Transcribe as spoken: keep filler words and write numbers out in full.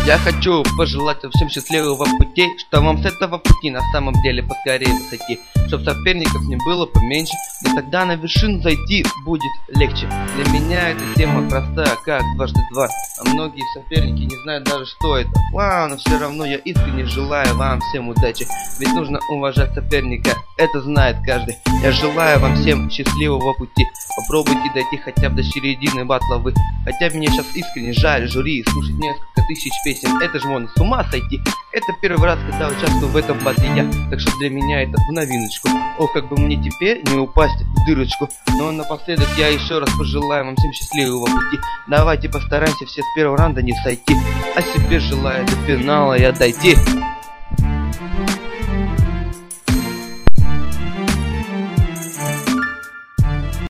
Я хочу пожелать вам всем счастливого пути, что вам с этого пути на самом деле поскорее сойти, чтоб соперников не было поменьше, и тогда на вершину зайти будет легче. Для меня эта тема простая, как дважды два, а многие соперники не знают даже, что это. Вау, но все равно я искренне желаю вам всем удачи, ведь нужно уважать соперника, это знает каждый. Я желаю вам всем счастливого пути, попробуйте дойти хотя бы до середины батла вы. Хотя мне сейчас искренне жаль жюри, слушать несколько тысяч песен, это же можно с ума сойти. Это первый раз, когда участвую в этом батле я, так что для меня это в новиночку. Ох, как бы мне теперь не упасть в дырочку. Но напоследок я еще раз пожелаю вам всем счастливого пути. Давайте постараемся все с первого раунда не сойти, а себе желаю до финала я дойти.